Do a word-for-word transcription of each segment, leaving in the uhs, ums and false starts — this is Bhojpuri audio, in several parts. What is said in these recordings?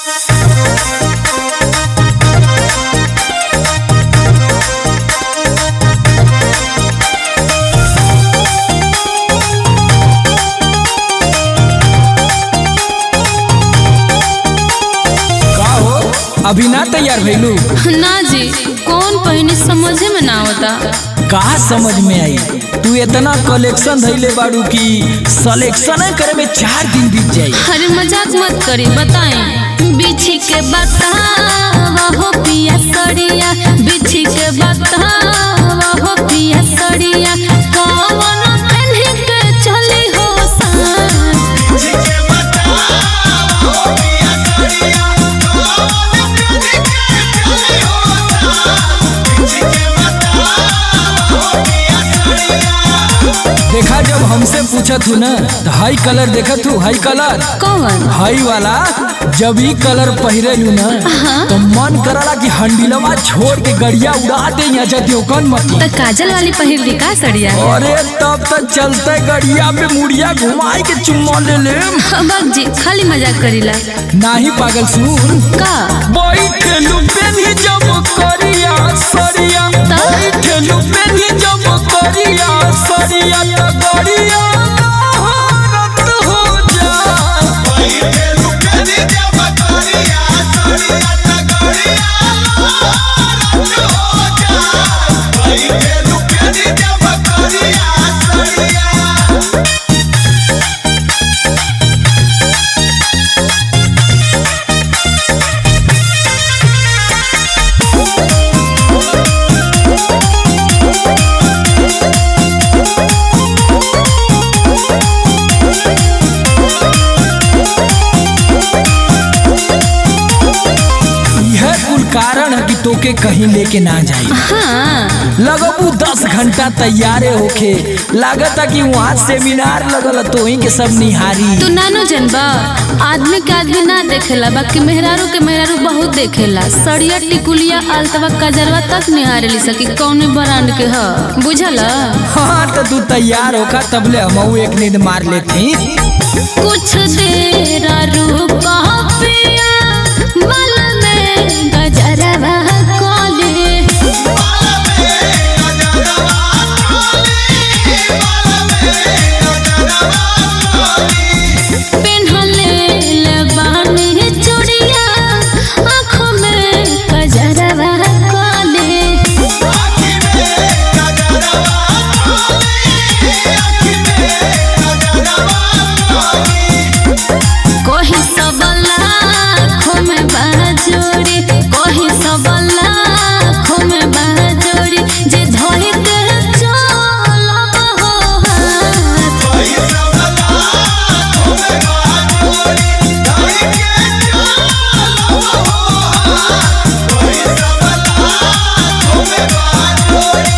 अभी ना तैयार भइलू? ना जी, कौन पहनी समझे में ना होता। कहा समझ में आई? तू इतना कलेक्शन धैले बाड़ू की सिलेक्शन करे में चार दिन बीत जाई। अरे मजाक मत करी, बताएं। बिछी के बतावा हो पिया सड़िया, बिछी के बतावा हो पिया सड़िया, कौन पहनी के चली हो सान। बिछी के बतावा हो पिया सड़िया, देखा जब हमसे पूछत हूँ ना तो हाई कलर देखत हूँ। हाई कलर कौन? हाई वाला जब ही कलर पहिरे लू ना तो मन करला कि हंडिलवा छोड़ के गड़िया उड़ा दे यहाँ जतियो कौन मत। तो काजल वाली पहिर ली का सड़िया? अरे तब तक चलते गड़िया पे मुड़िया घुमाई के चुम्मा ले ले। बाग जी खाली मजाक करीला। नाही पागल सुन का बैठे लू पे भी जब करिया सरिया, बैठे लू पे भी जब करिया सरिया तो गड़िया रत हो जा। बैठे लू पे भी जब करिया सरिया तो गड़िया रत हो जा। बैठे लू पे भी जब करिया सरिया। कारण है कि तोके कहीं लेके ना जाई। हाँ। लगबू दस घंटा तैयारे होके, लागता कि वहाँ सेमिनार लगल तो वहीं के सब निहारी। तू नानो जनबा, आदमी के आदमी ना देखेला, बाकी मेहरारू के मेहरारू बहुत देखेला। सड़िया टिकुलिया आलतवा कजरवा तक निहारे ली सकी कौन ब्रांड के ह, बुझला? हाँ तो तू तैयार होका तबले हमहू एक नींद मार लेती। कुछ देर रुका पिया मल में गजरवा कोले, पिन्हले लबानी चूड़िया आँखों में गजरवा कोले। कोही सबला आँखों में बाजोड़ी, कोही सबला आँखों में बाजोड़ी, जे धोई के चला हो हाथ। कोही सबला आँखों में बाजोड़ी, धोई के चला हो हाथ। कोही सबला आँखों में बाजोड़ी।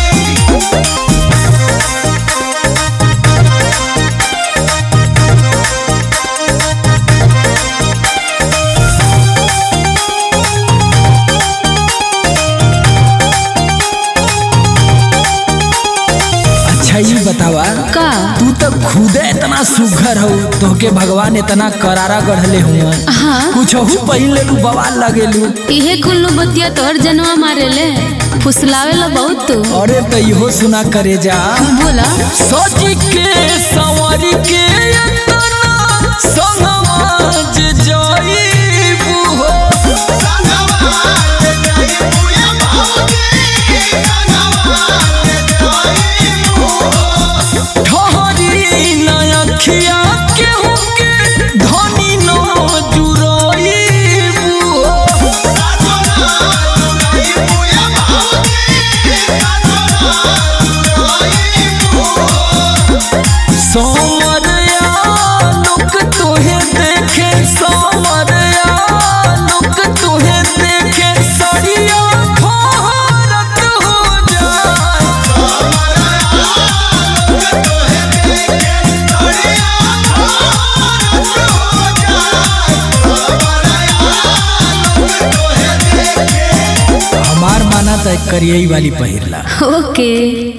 ये बतावा का तू तो खुदे इतना सुघर हो, तोहके भगवान इतना करारा गढ़ले हुआ। हाँ? कुछ हो पहले लू बवाल लगेलू। इहे कुल्लू बतिया तोहर जनवा मारेले, फुसलावेला बहुत तू। अरे तो इहो सुना करे जा। बोला सोची के सवारी के इतना संगवाज जाईबू हो, संगवाज जाईबू या भागे, संगवाज जाईबू हो। ठहरी नयखिया केहू के धनी न जुराईबू हो, साजोना जुराईबू या भागे, साजोना जुराईबू हो। सोमरिया लोग तोहे देखे, सोमरिया लोग तोहे देखे, सड़िया भारत हो जाए। सोमरिया लोग तोहे देखे, सड़िया भारत हो जाए। सोमरिया लोग तोहे देखे। हमार माना तो करियई वाली पहिरला। ओके।